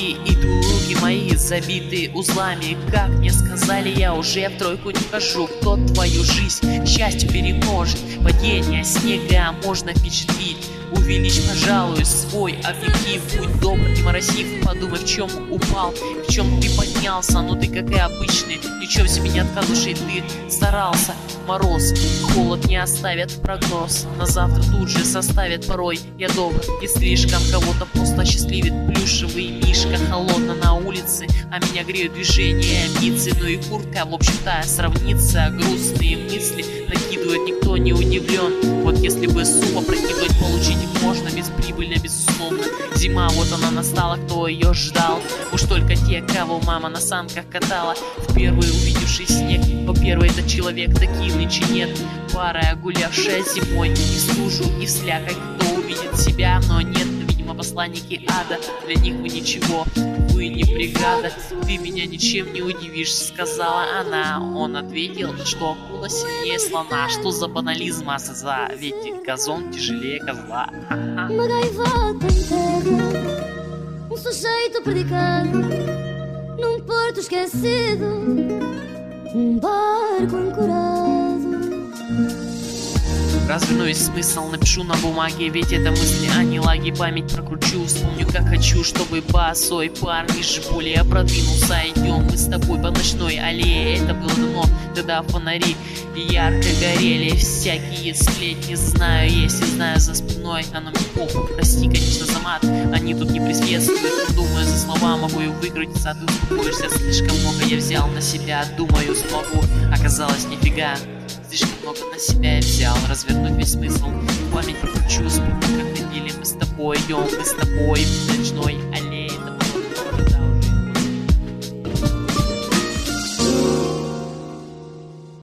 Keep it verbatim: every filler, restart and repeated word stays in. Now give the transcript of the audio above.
и идут руки мои, забиты узлами. Как мне сказали, я уже в тройку не хожу. Кто твою жизнь к счастью перемножит? Падение снега можно впечатлить. Увеличь, пожалуй, свой объектив. Будь добр, не моросив, подумай, в чем упал, в чем ты поднялся. Ну ты, как и обычный, ничем себе не откажешь, ты старался. Мороз, холод не оставят прогноз, на завтра тут же составят порой. Я добр и слишком, кого-то просто счастливит плюшевый мишка. Холодно на улице, а меня греют движения амбиции. Ну и куртка, в общем-то, сравнится. Грустные мысли накидывают, никто не удивлен. Вот если бы сумма прокидывать, получить их можно бесприбыльно, безусловно. Зима, вот она настала, кто ее ждал? Уж только те, кого мама на санках катала. В первый увидевший снег, по первый этот человек, такие нынче нет. Пара, гулявшая зимой и в стужу, и в слякоть. Кто увидит себя, но нет, видимо, посланники ада. Для них вы ничего, вы не бригада. Ты меня ничем не удивишь, сказала она. Он ответил, что акула сильнее слона. Что за банализм, азаза? Ведь газон тяжелее козла. Uma gaivota em terra, um sujeito predicado num porto esquecido, um barco ancorado. Разверну весь смысл, напишу на бумаге, ведь это мысли, а не лаги. Память прокручу, вспомню, как хочу, чтобы босой парниш более продвинулся. Идем мы с тобой по ночной аллее. Это было давно, тогда фонари ярко горели. Всякие сплетни знаю, если знаю за спиной, оно мне похуй. Прости, конечно, за мат, они тут не присутствуют. Думаю, за слова могу и выкрутиться, а ты успокоишься. Слишком много я взял на себя, думаю, смогу. Оказалось, нифига. Слишком много на себя я взял, развернуть весь смысл. Память прокручу, вспомню, как ходили мы с тобой, идем мы с тобой в ночной